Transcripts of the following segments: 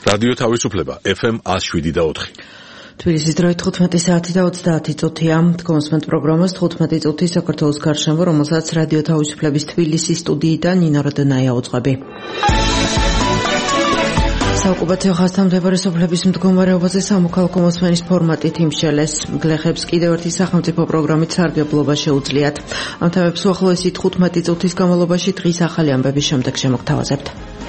რადიო თავისუფლება FM 107.4. თბილისის დროით 15 საათი და 30 წუთია. კონსმენტ პროგრამას 15 წუთი საქართველოს გარშემო, რომელსაც რადიო თავისუფლების თბილისის სტუდიიდან ნინო როდნაია უძღვები. საოკუპაციო ხაზთან მდებარე სოფლების მდგომარეობაზე სამოქალაქო მოსმენის ფორმატით იმშელეს. გლეხებს კიდევ ერთი სახელმწიფო პროგრამით სარგებლობა შეუძლიათ. ამ თემებს უახლოესი 15 წუთის განმავლობაში დღის ახალი ამბების შემდეგ შემოგთავაზებთ.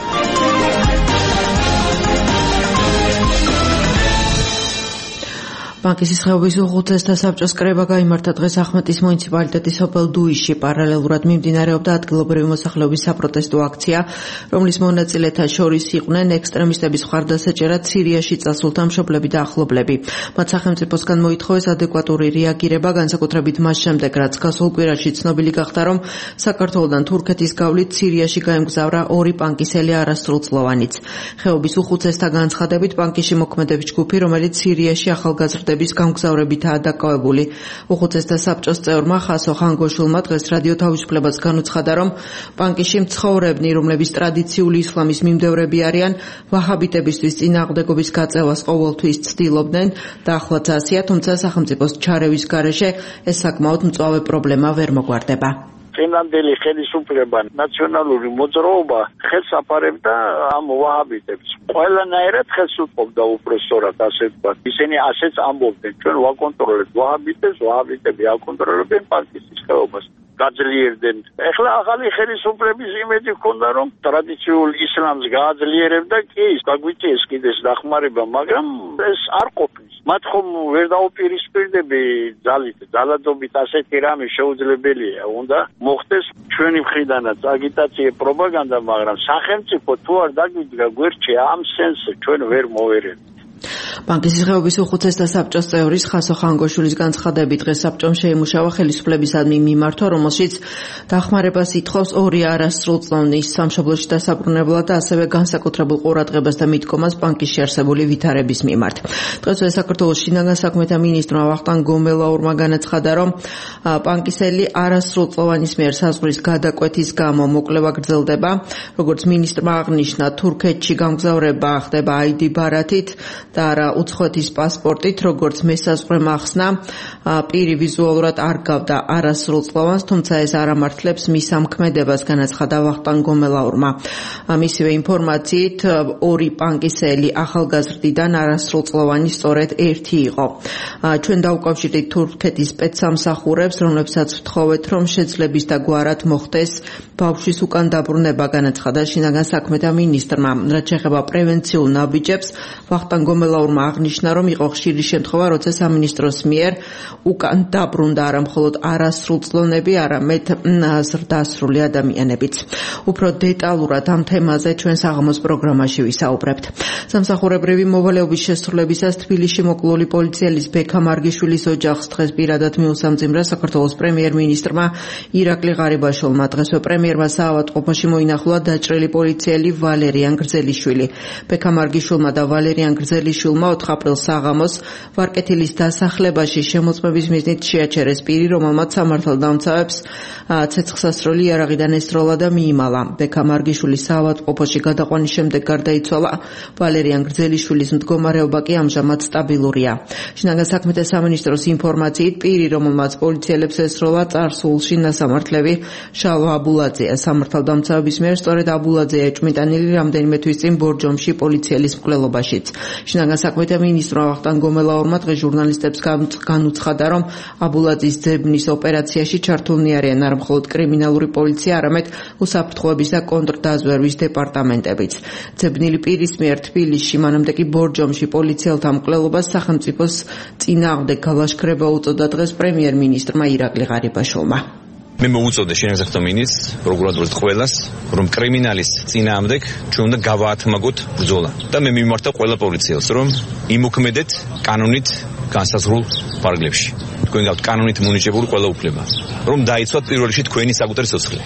ბანკის ხეობის უხუცესთა საბჭოს კრება გაიმართა დღეს ახმეტის მუნიციპალიტეტის სოფელ დუიში. პარალელურად მიმდინარეობდა ადგილობრივი მოსახლეობის საპროტესტო აქცია, რომლის მონაწილეთა შორის იყვნენ ექსტრემისტების მხარდასაჭერად სირიაში წასულთა მშობლები და ახლობლები. მათ სახელმწიფოსგან მოითხოვეს ადეკვატური რეაგირება, განსაკუთრებით მას შემდეგ, რაც გასულ კვირაში ცნობილი გახდა, რომ საქართველოდან თურქეთის გავლით სირიაში გაემგზავრა 2 პანკისელი არასრულწლოვანიც. ხეობის უხუცესთა განცხადებით, პანკიში მოქმედებს ჯგუფი, რომელიც სირიაში ახალგაზრდების გამგზავრებითაა დაკავებული. უხუცესთა საბჭოს წევრმა ხასო ხანგოშულმა დღეს რადიო თავისუფლებას განუცხადა, რომ პანკიში მცხოვრებნი, რომლებიც ტრადიციული ისლამის მიმდევრები არიან, ვაჰაბიტებისთვის წინააღმდეგობის გაწევას ყოველთვის ცდილობდნენ და ახლაც ასია, თუმცა სახელმწიფოს ჩარევის გარეშე ეს საკმაოდ მწვავე პრობლემა ვერ მოგვარდება. წინანდელი ხელისუფლება ნაციონალური მოძრაობა ხელს აფარებდა ამ ვაჰაბიტებს. ყველანაირად ხელს უწყობდა უბრალოდ ასე ვთქვათ. ისინი ასეც ამბობდნენ, ჩვენ ვაკონტროლებთ ვაჰაბიტებს, ვაჰაბიტები აკონტროლებენ პანკისის ხეობას. გაძლიერდნენ. ეხლა ახალი ხელისუფლების იმედი ჰქონდა, რომ ტრადიციულ ისლამს გააძლიერებდა კი გაგვიწიეს კიდეს დახმარება, მაგრამ ეს არ ყოფნის. მათ ხომ ვერ დაუპირისპირდები ძალადობით ასეთი რამე შეუძლებელია. უნდა მოხდეს ჩვენი მხრიდანაც აგიტაცია, პროპაგანდა, მაგრამ სახელმწიფო თუ არ დაგვიდგა გვერდში ამ სენსზე ჩვენ ვერ მოვერენთ. ბანკის ხეობის უხუცესთა საბჭოს წევრის ხასო ხანგოშულის განცხადებით დღეს საბჭომ შეიმუშავა ხელისუფლებისადმი მიმართვა, რომელშიც დახმარებას ითხოვს 2 არასრულწლოვნის სამშობლოში დასაბრუნებლად და ასევე განსაკუთრებულ ყურადღებას და მიდგომას ბანკში არსებული ვითარების მიმართ. დღესვე საქართველოს შინაგან საქმეთა მინისტრმა ვახტანგ გომელაურმა განაცხადა, რომ ბანკისელი არასრულწლოვანის მიერ საზღვრის გადაკვეთის გამო მოკვლევა გრძელდება. როგორც მინისტრმა აღნიშნა, თურქეთში გამგზავრება ხდება ID ბარათით და არა უცხოეთის პასპორტით, როგორც მესაზღვრე maxna, პირი ვიზუალურად არ გავდა არასრულწლოვანს, თუმცა ეს არ ამართლებს მის ამქმედებას, განაცხადა ვახტანგ გომელაურმა. მისივე ინფორმაციით, 2 პანკისელი ახალგაზრდიდან არასრულწლოვანი სწორედ 1 იყო. ჩვენ დაუკავშირდით თურქეთის სპეცსამსახურებს, რომლებსაც ვთხოვეთ, რომ შეძლების და გვარად მოხდეს ბავშვის უკან დაბრუნება, განაცხადა შინაგან საქმეთა მინისტრმა. რაც შეეხება პრევენციულ ნაბიჯებს, ვახტანგ გომელაურმა აღნიშნა, რომ იყო ხშირი შემთხვევა, როცა სამინისტროს მიერ უკან დაბრუნდა არა მხოლოდ არასრულწლოვნები, არამედ ზრდასრული ადამიანებიც. უფრო დეტალურად ამ თემაზე ჩვენ საღამოს პროგრამაში ვისაუბრებთ. სამსახურებრივი მოვალეობის შესრულებისას თბილისში მოკლული პოლიციელის ბექა მარგიშვილის ოჯახს დღეს პირადად მიუსამძიმრა საქართველოს პრემიერ-მინისტრმა ირაკლი ღარიბაშვილმა. დღესვე პრემიერმა საავადმყოფოში მოინახულა დაჭრილი პოლიციელი ვალერიან გრძელიშვილი. ბექა მარგიშვილმა და ვალერიან გრძელიშვილმა 4 აპრილს საღამოს ვარკეთილის დასახლებაში შემოწმების მიზნით შეაჩერეს პირი, რომელმაც სამართალდამცავებს ცეცხლსასროლი იარაღიდან ესროლა და მიიმალა. ბექა მარგიშვილის საავადმყოფოში გადაყვანის შემდეგ გარდაიცვალა. ვალერიან გრძელიშვილის მდგომარეობა კი ამჟამად სტაბილურია. შინაგან საქმეთა სამინისტროს ინფორმაციით, პირი, რომელმაც პოლიციელებს ესროლა, წარსულში ნასამართლები შალვა აბულაძეა. სამართალდამცავების მიერ სწორედ აბულაძეა ეჭვმიტანილი რამდენიმე თვის წინ ბორჯომში პოლიციელის მკვლელობაშიც. შინაგან საქმეთა მინისტრმა ვახტანგ გომელაურმა დღეს ჟურნალისტებს განუცხადა, რომ აბულაძის ძებნის ოპერაციაში ჩართულნი არიან არა მხოლოდ კრიმინალური პოლიცია, არამედ უსაფრთხოების და კონტრდაზვერვის დეპარტამენტებიც. ძებნილი პირის მიერ თბილისში, მანამდე კი ბორჯომში პოლიციელთა მკვლელობას სახელმწიფოს წინააღმდეგ გალაშქრება უწოდა დღეს პრემიერ-მინისტრმა ირაკლი ღარიბაშვილმა. მე მოუწოდე შინაგან საქმეთა მინისტრს, პროკურატურას ყველას, რომ კრიმინალის წინააღმდეგ ჩვენ უნდა გავაათმაგოთ ბრძოლა. და მე მიმართა ყველა პოლიციელს, რომ იმოქმედეთ კანონით განსაზღვრულ ფარგლებში. თქვენ გაქვთ კანონით მინიჭებული ყველა უფლება, რომ დაიცვათ პირველ რიგში თქვენი საკუთარი სიცოცხლე.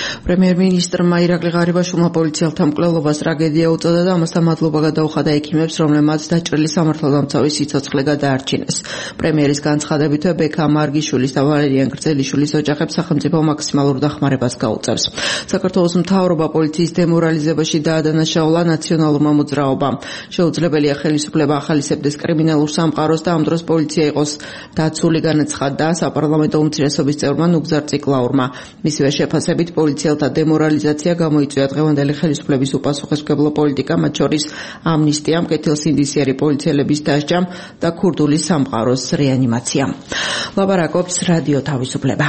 პრემიერ-მინისტრმა ირაკლი ღარიბაშვილმა პოლიციელთა მკვლელობას ტრაგედია უწოდა და ამასთან მადლობა გადაუხადა ექიმებს, რომლებმაც დაჭრილი სამართალდამცავი სიცოცხლე გადაარჩინეს. პრემიერის განცხადებით ბექა მარგიშვილის და ვალერიან გრძელიშვილის ოჯახებს სახელმწიფო მაქსიმალურ დახმარებას გაუწევს. საქართველოს მთავრობა პოლიციის დემორალიზებაში დაადანაშაულა ნაციონალურმა მოძრაობამ. შეუძლებელია ხელისუფლება ახალისებდეს კრიმინალურ სამყაროს და ამ დროს პოლიცია იყოს დაცული, განაცხადა საპარლამენტო უმცირესობის წევრმა ნუგზარ ციკლაურმა. მისივე შეფასებით პოლიციელთა დემორალიზაცია გამოიწვია დღევანდელი ხელისუფლების უპასუხისმგებლო პოლიტიკა, მათ შორის ამნისტიამ, კეთილსინდისიერი პოლიციელების დასჯამ და ქურდული სამყაროს რეანიმაციამ. ლაპარაკობს რადიო თავისუფლება.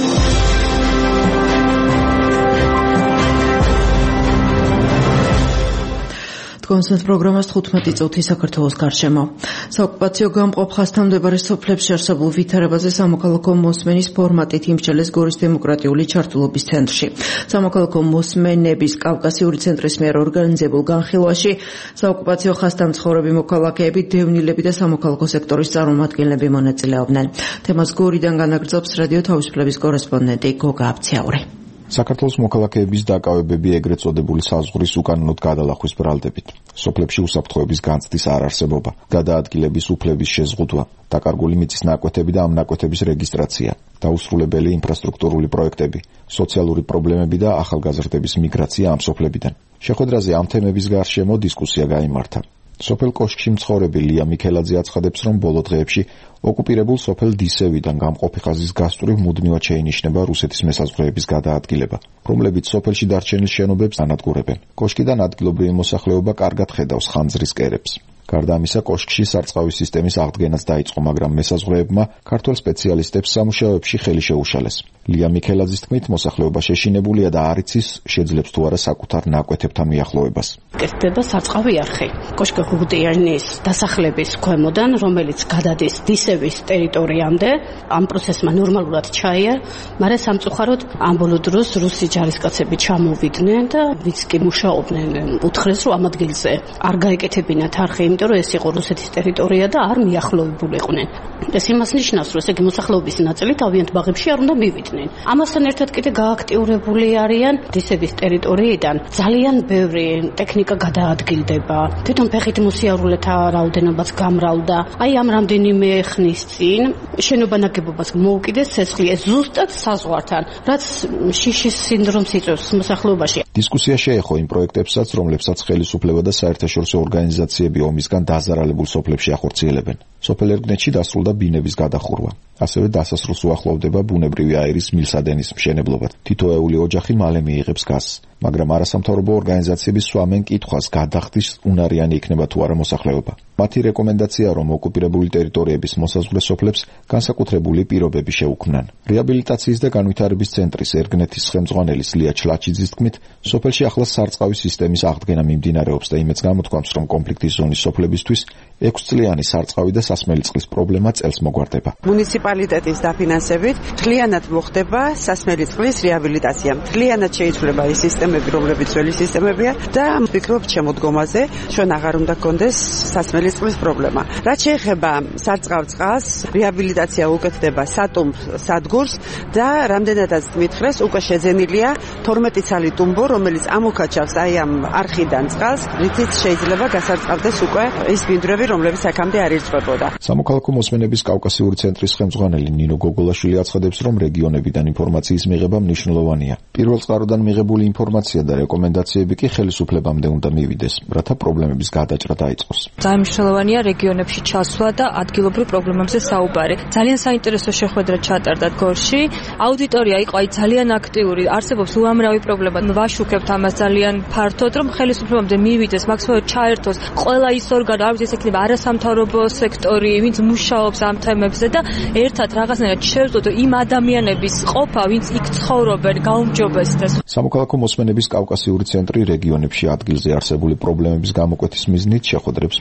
კონსერტ პროგრამას 15 წუთი საქართველოს გარშემო. საოკუპაციო გამყოფ ხაზთან მდებარე სოფლებში არსებულ ვითარებაზე სამოქალაქო მოსმენის ფორმატით იმსჯელეს გორის დემოკრატიული ჩართულობის ცენტრში. სამოქალაქო მოსმენების კავკასიური ცენტრის მიერ ორგანიზებულ განხილვაში საოკუპაციო ხაზთან მცხოვრები მოქალაქეები, დევნილები და სამოქალაქო სექტორის წარმომადგენლები მონაწილეობდნენ. თემას გორიდან განაგრძობს რადიო თავისუფლების კორესპონდენტი გოგა აბცაური. საქართველოს მოქალაქეების დაკავებები ეგრეთ წოდებული საზღვრის უკანონოდ გადალახვის ბრალდებით, სოფლებში უსაფრთხოების განცდის არარსებობა, გადაადგილების უფლების შეზღუდვა, დაკარგული მიწის ნაკვეთები და ამ ნაკვეთების რეგისტრაცია, დაუსრულებელი ინფრასტრუქტურული პროექტები, სოციალური პრობლემები და ახალგაზრდების მიგრაცია ამ სოფლებიდან. შეხვედრაზე ამ თემების გარშემო დისკუსია გაიმართა. სოფელ კოშკში მცხოვრები ლია მიქელაძე აცხადებს, რომ ბოლო დღეებში ოკუპირებულ სოფელ დისევიდან გამყოფი ხაზის გასწვრივ მუდმივად შეინიშნება რუსეთის მესაზღვრეების გადაადგილება, რომლებიც სოფელში დარჩენილ შენობებს ანადგურებენ. კოშკიდან ადგილობრივი მოსახლეობა კარგად ხედავს ხანძრის კერებს. გარდა ამისა, კოშკში სარწყავი სისტემის აღდგენაც დაიწყო, მაგრამ მესაზღვრეებმა ქართველ სპეციალისტებს სამუშაოებში ხელი შეუშალეს. ლია მიქელაძის თქმით, მოსახლეობა შეშინებულია და არ იცის, შეძლებს თუ არა საკუთარ ნაკვეთებთან მიახლოებას. კეთდება სარწყავი არხი. კოშკი გუდიანის დასახლების ქვემოდან, რომელიც გადადის დისევის ტერიტორიამდე, ამ პროცესმა ნორმალურად ჩაია, მაგრამ სამწუხაროდ ამ ბოლო დროს რუსი ჯარისკაცები ჩამოვიდნენ და ვინც კი მუშაობდნენ, უთხრეს, რომ ამ ადგილზე არ გაეკეთებინათ არხი, იმიტომ რომ ეს იყო რუსეთის ტერიტორია და არ მიახლოვებულიყვნენ. ეს იმას ნიშნავს, რომ ეს იგი მოსახლეობის ნაწილი თავიანთ ბაღებში არ უნდა მივიდნენ. ამასთან ერთად კიდე გააქტიურებული არიან დისევის ტერიტორიიდან ძალიან ბევრი ტექნიკა გადაადგილდება. თვითონ ფეხით მოსიარულეთა რაოდენობაც გამრავლდა. აი ამ რამდენიმე ხნის წინ შენობა ნაგებობას მოუკიდეს ცეცხლი, ეს ზუსტად საზღვართან, რაც შიშის სინდრომს იწვევს მოსახლეობაში. დისკუსია შეეხო იმ პროექტებსაც, რომლებსაც ხელისუფლება და საერთაშორისო ორგანიზაციები ომისგან დაზარალებულ სოფლებში ახორციელებენ. სოფელ ერგნეთში დასრულდა ბინების გადახურვა. ასევე დასასრულს უახლოვდება ბუნებრივი აირის მილსადენის მშენებლობა. თითოეული ოჯახი მალე მიიღებს გაზს, მაგრამ არასამთავრობო ორგანიზაციები სვამენ კითხვას, გადახდის უნარიანი იქნება თუ არა მოსახლეობა. მათი რეკომენდაცია, რომ ოკუპირებული ტერიტორიების მოსაზღვრე სოფლებს განსაკუთრებული პირობები შეუქმნან. რეაბილიტაციის და განვითარების ცენტრის ერგნეთის ხელმძღვანელის ლია ჩლაჩიძის თქმით, სოფელში ახლა სარწყავი სისტემის აღდგენა მიმდინარეობს და იმეც გამოთქვამს, რომ კონფლიქტის ზონის სოფლებისთვის 6 წლიანი სარწყავი და სასმელი წყლის პრობლემა წელს მოგვარდება. მუნიციპალიტეტის დაფინანსებით მთლიანად მოხდება სასმელი წყლის რეაბილიტაცია. მთლიანად შეიცვლება ის სისტემები, რომლებიც ძველი სისტემებია და ვფიქრობ შემოდგომაზე ჩვენ აღარ უნდა გქონდეს სასმელი წყლის პრობლემა. რაც შეეხება სარწყავ წყალს, რეაბილიტაცია უკეთდება სატუმ სადგურს და რამდენადაც მითხრეს, უკვე შეძენილია 12 ცალი ტუმბო, რომელიც ამოქაჩავს აი ამ არხიდან წყალს, რითიც შეიძლება გასარწყავდეს უკვე ის ბინდვრები, რომლებიც აქამდე არ ირწყვებოდა. სამოქალაქო მოსმენების კავკასიური ცენტრის ხელმძღვანელი ნინო გოგოლაშვილი აცხადებს, რომ რეგიონებიდან ინფორმაციის მიღება მნიშვნელოვანია. პირველ წყაროდან მიღებული ინფორმაცია და რეკომენდაციები კი ხელისუფლებამდე უნდა მივიდეს, რათა პრობლემების გადაჭრა დაიწყოს. ძალიან მნიშვნელოვანია რეგიონებში ჩასვლა და ადგილობრივ პრობლემებზე საუბარი. ძალიან საინტერესო შეხვედრა ჩატარდა გორში. აუდიტორია იყო ძალიან აქტიური, არსებობს უამრავი პრობლემა. ვაშუქებთ ამას ძალიან ფართოდ, რომ ხელისუფლებამდე მივიდეს, მაქსიმალურად ჩაერთოს ყველა ის ორგანო, არ ვიცი, ეს იქნება არასამთავრობო სექტორი, ვინც მუშაობს ამ თემებზე და ერთად რაღაცნაირად შევწოდო იმ ადამიანების ყოფა, ვინც იქ ცხოვრობენ, გაუმჯობესდეს. სამოქალაქო მოსმენების კავკასიური ცენტრი რეგიონებში ადგილზე არსებული პრობლემების გამოკვეთის მიზნით შეხვედრებს მომავალ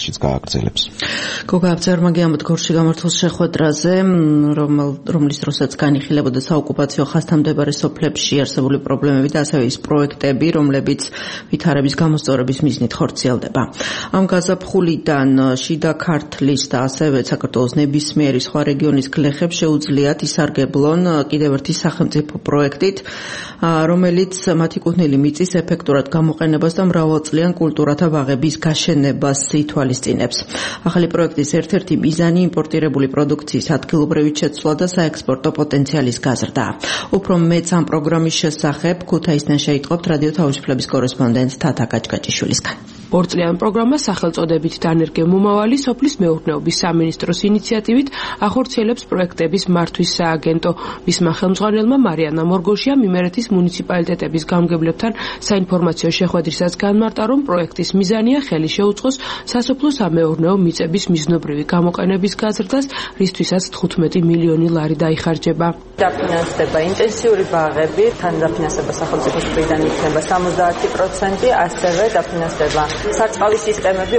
სფეროშიც გააგრძელებს. გოგა აბძარმაგიანმა გორში გამართულ შეხვედრაზე, რომლის დროსაც განიხილებოდა საოკუპაციო ხაზთან მდებარე სოფლებში არსებული პრობლემები და ასევე ის პროექტები, რომლებიც ვითარების გამოსწორების მიზნით ხორციელდება. ამ გაზაფხულიდან შიდა ქართლის და ასევე საქართველოს ნებისმიერი სხვა რეგიონის გლეხებს შეუძლიათ ისარგებლონ კიდევ ერთი სახელმწიფო პროექტით, რომელიც მათი კუთვნილი მიწის ეფექტურად გამოყენებას და მრავალწლიან კულტურათა ბაღების გაშენებას ითვალისწინებს. ახალი პროექტის ერთ-ერთი მიზანი იმპორტირებული პროდუქციის ადგილობრივი შეცვლა და საექსპორტო პოტენციალის გაზრდა. უფრო მეც ამ პროგრამის შესახებ ქუთაისიდან შეიტყობთ რადიო თავისუფლების კორესპონდენტ თათა გაჭგაჭიშვილისგან. ორწლიან პროგრამა სახელწოდებით დანერგე მომავალი სოფლის მეურნეობის სამინისტროს ინიციატივით ახორციელებს პროექტების მართვის სააგენტო. მისმა ხელმძღვანელმა მარიანა მორგოშიამ იმერეთის მუნიციპალიტეტების გამგებლებთან საინფორმაციო შეხვედრისას განმარტა, რომ პროექტის მიზანია ხელი შეუწყოს სასოფლო სამეურნეო მიწების მიზნობრივი გამოყენების გაზრდას, რისთვისაც 15 მილიონი ლარი დაიხარჯება. დაფინანსდება ინტენსიური ბაღები, თან დაფინანსება სახელმწიფოს მხრიდან იქნება 70%, ასევე დაფინანსდება სარწყავი სისტემები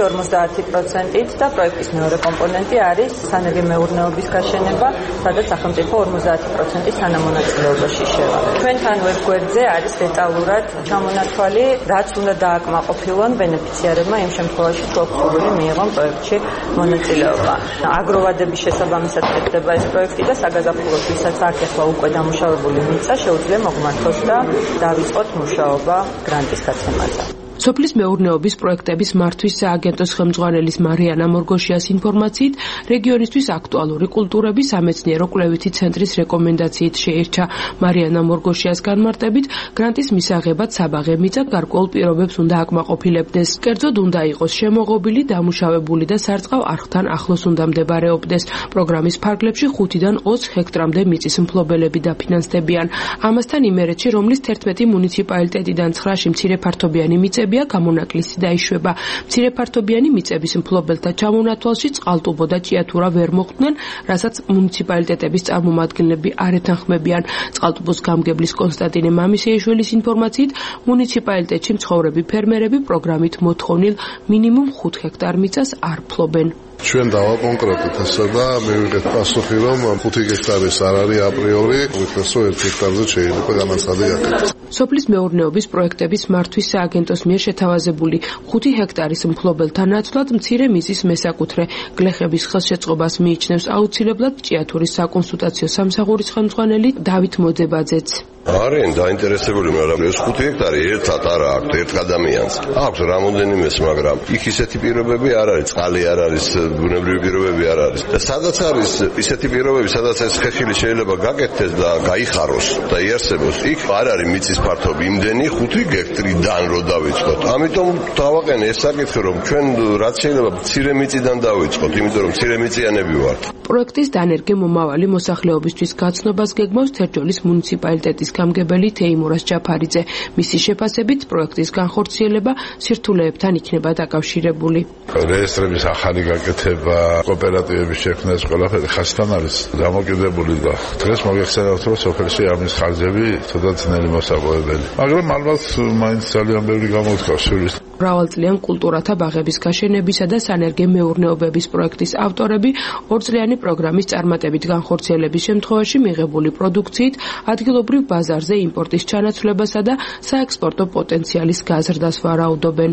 50%-ით და პროექტის მეორე კომპონენტი არის სანერგე მეურნეობის გაშენება, სადაც სახელმწიფო 50% სანამონაწილეობაში შევა. ჩვენთან ვებგვერდზე არის დეტალურად ჩამონათვალი, რაც უნდა დააკმაყოფილონ ბენეფიციარებმა იმ შემთხვევაში, თუ ოფიციალური მიიღონ პროექტში მონაწილეობა. აგროვადების შესაბამისად ხდება ეს პროექტი და საგაზაფხულო ვისაც აქ ახლა უკვე დამუშავებული მიწა შეუძლია მოგვმართოს და დავიწყოთ მუშაობა გრანტის გაცემაზე. სოფლის მეურნეობის პროექტების მართვის სააგენტოს ხელმძღვანელის მარიანა მორგოშიას ინფორმაციით, რეგიონისთვის აქტუალური კულტურები სამეცნიერო-კვლევითი ცენტრის რეკომენდაციით შეირჩა. მარიანა მორგოშიას განმარტებით, გრანტის მისაღებად საბაღე მიწა გარკვეულ პირობებს უნდა აკმაყოფილებდეს. კერძოდ უნდა იყოს შემოღობილი, დამუშავებული და სარწყავ არხთან ახლოს უნდა მდებარეობდეს. პროგრამის ფარგლებში 5-დან 20 ჰექტრამდე მიწის მფლობელები დაფინანსდებიან. ამასთან იმერეთში, რომლის 11 მუნიციპალიტეტიდან 9-ში მცირეფართობიანი მიწები გამონაკლისი დაიშვება. მცირეფართობიანი მიწების მფლობელთა ჩამონათვალში წყალტუბო და ჭიათურა ვერ მოხვდნენ, რასაც მუნიციპალიტეტების წარმომადგენლები არ ეთანხმებიან. წყალტუბოს გამგებლის კონსტანტინე მამისეიშვილის ინფორმაციით, მუნიციპალიტეტში მცხოვრები ფერმერები პროგრამით მოთხოვნილ მინიმუმ 5 ჰექტარ მიწას არ ფლობენ. ჩვენ დავაკონკრეტეთ ესა და მივიღეთ პასუხი, რომ 5 ჰექტარის არ არის აპრიორი, უბრალოდ 1 ჰექტარზე შეიძლება განაცხადი აკეთოს. სოფლის მეურნეობის პროექტების მართვის სააგენტოს მიერ შეთავაზებული 5 ჰექტარის მფლობელთა ნაცვლად მცირე მიწის მესაკუთრე გლეხების ხელშეწყობას მიიჩნევს აუცილებლად ჭიათურის საკონსულტაციო სამსახურის ხელმძღვანელი დავით მოძებაძეც. არიან დაინტერესებული, მაგრამ ეს 5 ჰექტარი ერთად არ აქვს ერთ ადამიანს. აქვს რამოდენიმეს, მაგრამ იქ ისეთი პირობები არ არის, წყალი არ არის, ბუნებრივი პირობები არ არის. და სადაც არის ისეთი პირობები, სადაც ეს ხეხილი შეიძლება გაკეთდეს და გაიხაროს და იარსებოს, იქ არ არის მიწის ფართობი იმდენი 5 ჰექტრიდან რო დავიწყოთ. ამიტომ დავაყენე ეს საკითხი, რომ ჩვენ რაც შეიძლება მცირე მიწიდან დავიწყოთ, იმიტომ რომ მცირე მიწიანები ვართ. პროექტის დანერგე მომავალი მოსახლეობისთვის გაცნობას გეგმავს თერჯოლის მუნიციპალიტეტის გამგებელი თეიმურას ჯაფარიძე. მისი შეფასებით პროექტის განხორციელება სირთულეებთან იქნება დაკავშირებული. რეესტრების ახალი გაკეთება, კოოპერატივების შექმნა, ეს ყველაფერი ხასთან არის დამოკიდებული და დღეს მოგეხსენებათ, რომ სოფელში ამის ხარჯები ცოტა ძნელი მოსაპოვებელი. მაგრამ ალბათ მაინც ძალიან ბევრი გამოდგავს სულის. მრავალწლიან კულტურათა ბაღების გაშენებისა და სანერგე მეურნეობების პროექტის ავტორები ორწლიანი პროგრამის წარმატებით განხორციელების შემთხვევაში მიღებული პროდუქციით ადგილობრივ ბაზარზე იმპორტის ჩანაცვლებასა და საექსპორტო პოტენციალის გაზრდას ვარაუდობენ.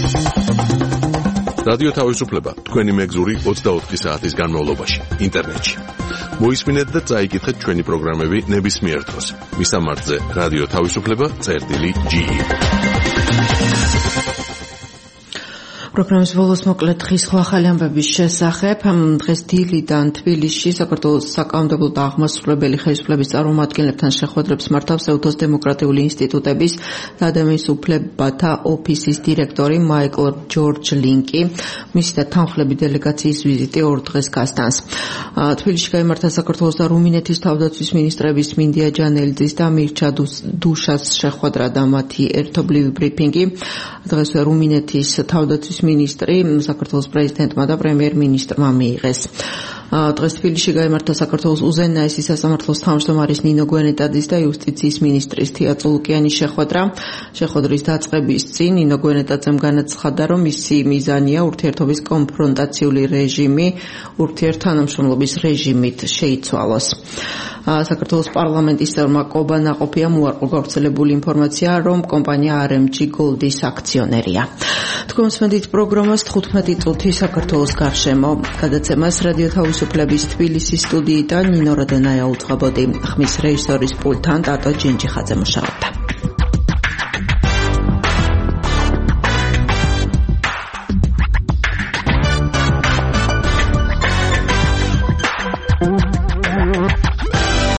რადიო თავისუფლება თქვენი მეგზური 24 საათის განმავლობაში ინტერნეტში. მოისმინეთ და წაიკითხეთ ჩვენი პროგრამები ნებისმიერ დროს. მისამართზე რადიო თავისუფლება.ge. პროგრამის ბოლოს მოკლედ დღის ახალი ამბების შესახებ. დღეს დილიდან თბილისში საქართველოს საკანონმდებლო და აღმასრულებელი ხელისუფლების წარმომადგენლებთან შეხვედრებს მართავს ეუთოს დემოკრატიული ინსტიტუტების და ადამიანის უფლებათა ოფისის დირექტორი მაიკლ ჯორჯ ლინკი. მისი და თანხმლები დელეგაციის ვიზიტი 2 დღეს გასტანს. თბილისში გაიმართა საქართველოს და რუმინეთის თავდაცვის მინისტრების მინდია ჯანელიძის და მირჩა დუშას შეხვედრა და მათი ერთობლივი ბრიფინგი. დღესვე რუმინეთის თავდაცვის მინისტრი საქართველოს პრეზიდენტმა და პრემიერ-მინისტრმა მიიღეს. დღეს თბილისში გაიმართა საქართველოს უზენაესი სასამართლოს თავმჯდომარის ნინო გვენეტაძის და იუსტიციის მინისტრის თია წულუკიანის შეხვედრა. შეხვედრის დაწყების წინ ნინო გვენეტაძემ განაცხადა, რომ მისი მიზანია ურთიერთობის კონფრონტაციული რეჟიმი ურთიერთთანამშრომლობის რეჟიმით შეიცვალოს. საქართველოს პარლამენტის წევრმა კობა ნაყოფიამ უარყო გავრცელებული ინფორმაცია, რომ კომპანია RMG Gold-ის აქციონერია. თქვენ მსმენთ პროგრამას 15 წუთი საქართველოს გარშემო. გადაცემას რადიო თავისუფლების თბილისის სტუდიიდან ნინო როდენაია უძღვებოდი. ხმის რეჟისორის პულტთან ტატო ჯინჯიხაძე მუშაობდა.